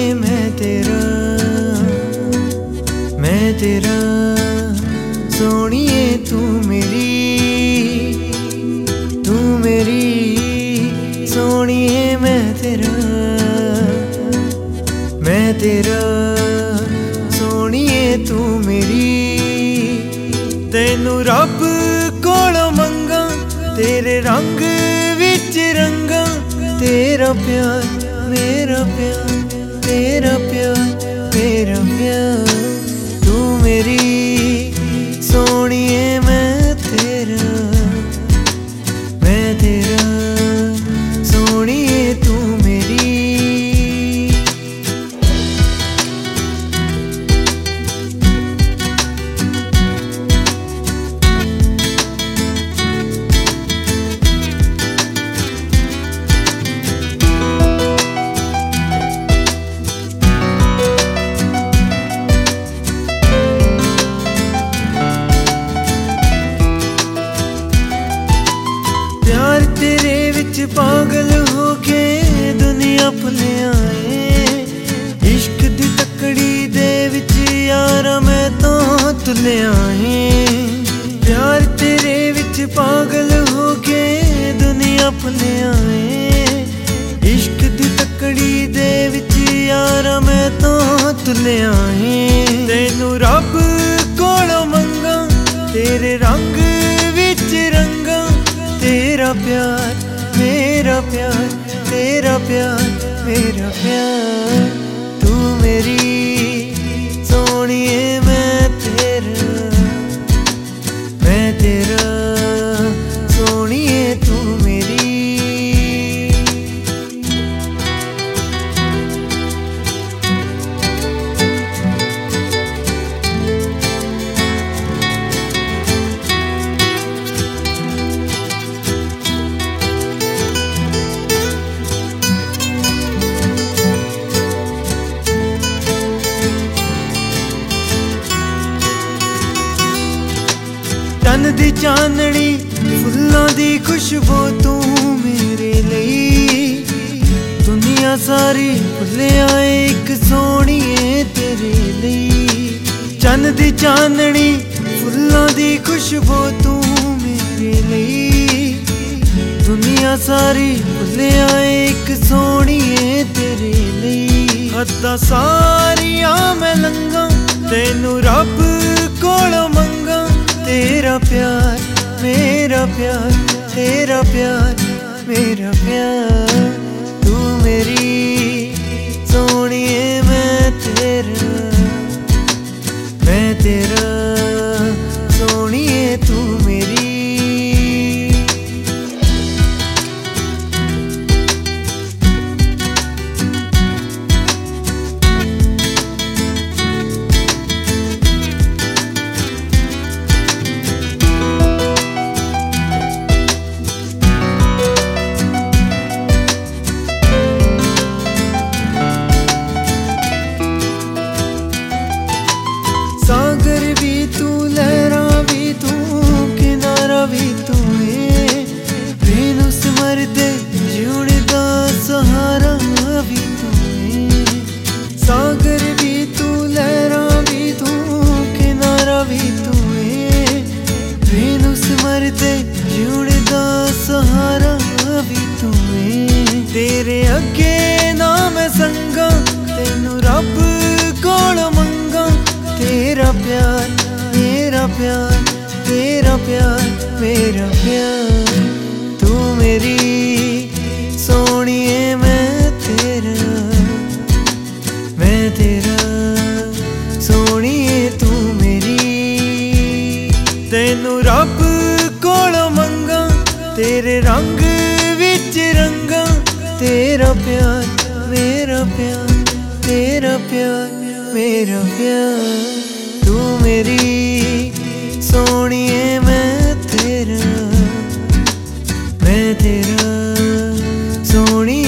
मैं तेरा सोनिए तू मेरी सोनिए मैं तेरा सोनिए तू मेरी। तेनू रब कोलों मंगा तेरे रंग विच रंगा, तेरा प्यार मेरा प्यार, तेरा प्यार मेरा प्यार। तू मेरी सोनिए मैं तेरा सोनिए तू मेरी। प्यार तेरे विच पागल हो के दुनिया भुले आए, इश्क दी तकड़ी दे विच यारा मैं तो तुले आए। प्यार तेरे विच पागल हो के दुनिया भुले आए, इश्क दी तकड़ी दे विच यारा मैं तो तुले आए। तेनू रब कोलों मंगा तेरे रंग विच रंगा, तेरा प्यार मेरा प्यार, तेरा प्यार मेरा प्यार। तू मेरी सोनिए मैं तेरा सोनिए तू मेरी। चन दी चांदनी फुल्लां दी खुशबू तू मेरे लिए, दुनिया सारी भुले आए एक सोनिए तेरे लिए। चन दी चांदनी फुल्लां दी खुशबू तू मेरे लिए, दुनिया सारी भुले आए एक सोनिए तेरे लिए। हद्दां सारियां मैं लंघां तेनू रब कोलों मंगा, तेरा प्यार मेरा प्यार, तेरा प्यार मेरा प्यार। तू मेरी सोनिए मैं तेरा सोनिए तू मेरी। सागर भी तू लहरा भी तू किनारा भी तू है, रेनू सिमरदे जीने दा सहारा भी तू है। सागर भी तू लहरा भी तू किनारा भी तू है, रेनू सिमरदे जीने दा सहारा भी तू है। तेरे अगे ना मैं संगा तेनू रब कोलों मंगा, तेरा प्यार मेरा प्यार, तेरा प्यार मेरा प्यार। तू मेरी सोनिए मैं तेरा सोनिए तू मेरी। तेनू रब कोलों मंगा तेरे रंग विच रंगा, तेरा प्यार मेरा प्यार, तेरा प्यार मेरा प्यार। तू मेरी सोनिए मैं तेरा सोनिए